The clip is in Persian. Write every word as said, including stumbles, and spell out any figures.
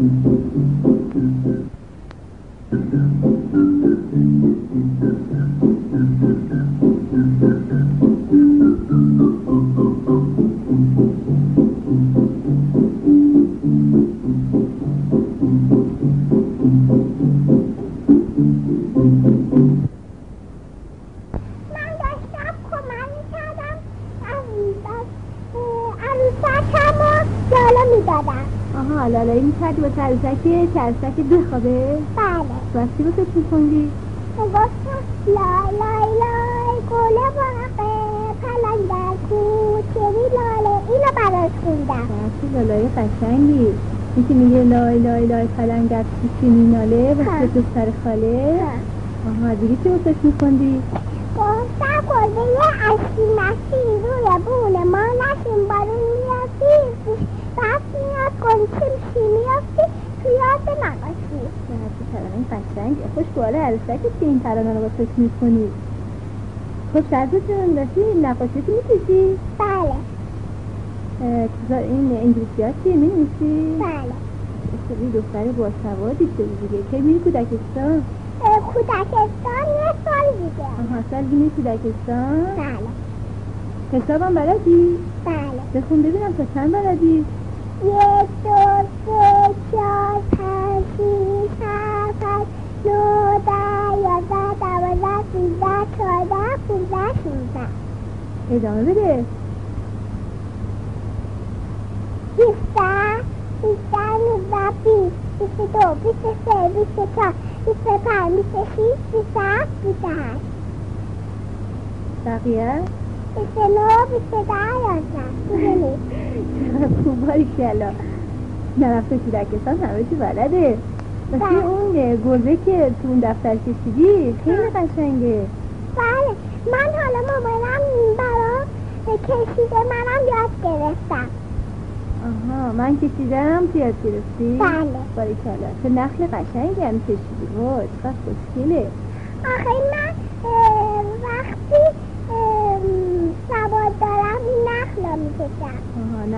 آها لالایی میکردی با عروسک که عروسک بخوابه؟ بله. باستی با فکر میکندی؟ گفتم لای لای لای گله باقه پلنگ در کو چری لاله اینو براش خوندم. باستی لالایی قشنگی یکی میگه لای لای لای پلنگ در کو چری ناله واسه دختر خاله. آها دیگه چه با فکر میکندی؟ گفتم گله یه اشکی مشکی روی بونه ما نشیم بارون میافتی بس میاد گنچیم شی میافتی تو یاد نباشی. باستی ترانه قشنگه خوش باله عروسکت که این ترانه رو با فکر میکنی. خب شرطه جون داشتی نقاشی که میکشی؟ بله. این انگلیسی ها چیه مینویسی؟ بله. خوبی دختر باسوادی شدی دیگه. کی میری کودکستان؟ کودکستان یه سال دیگه. آها سال دیگه میری کودکستان؟ بله. حسابم بلدی؟ بله. بخون ببینم تا چند بلدی؟ یک دو سه چهار پنج شیش هفت هشت نه ده یازده دوازده سیزده چهارده پونزده شانزده. ادامه بده. بیسته بیسته نوزده بیست بیست و دو بیست و سه بیست و چهار بیست و پنج بیست و شیش بیست و هفت بیست و هشت. بقیه؟ بیست و نه بیست و ده یازده. دیگه نیست. خوب باریکلا نرفته کودکستان همه چی بلده. بسی اون گربه که تو اون دفتر کشیدی خیلی قشنگه. بله من حالا مامانم برام کشیده منم یاد گرفتم. آها من کشیدم تو یاد گرفتی؟ بله. باریکلا تو نخل قشنگی هم کشیدی. وای چقدر خوشگله. آخه من وقتی سواد دارم این نخل رو میکشم. آها